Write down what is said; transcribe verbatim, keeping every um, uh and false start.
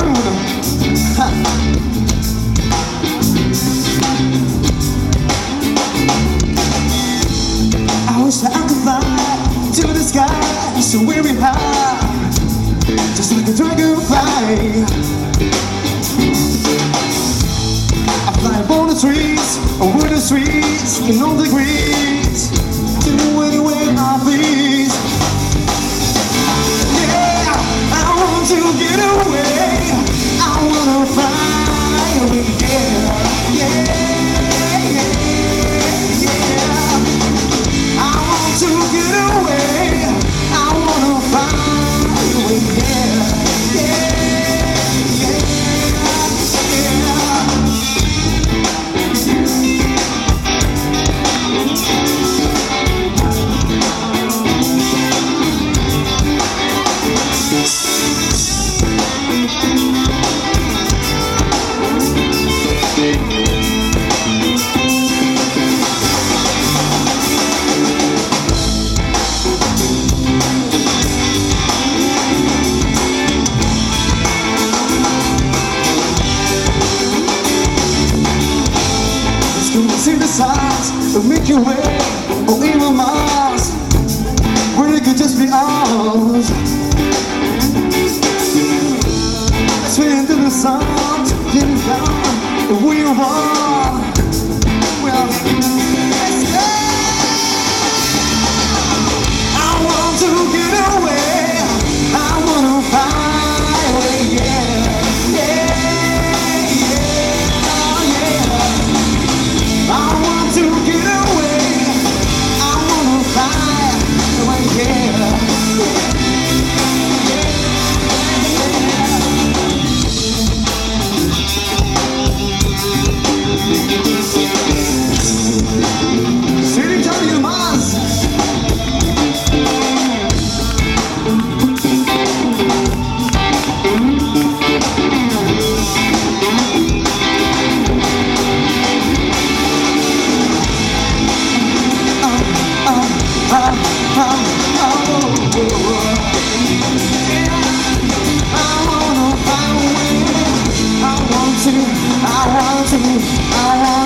Ha. I wish that I could fly to the sky so very high, just like a dragonfly. I fly upon the trees, over the streets, in all degrees, to anywhere I please. Yeah, I want to get away, I wanna fly away. Yeah, yeah, yeah. I want to get away, I wanna fly away. Yeah, yeah, yeah, yeah. See the signs of Milky Way or even Mars, where it could just be ours. Swing to the sun, getting down, and we are one. Well, let's go. I want to get away, I wanna fly away. Yeah, yeah, yeah, yeah. I want to get away, I wanna fly away, yeah, yeah, yeah. City Johnny Mars. I want to, I want to, I want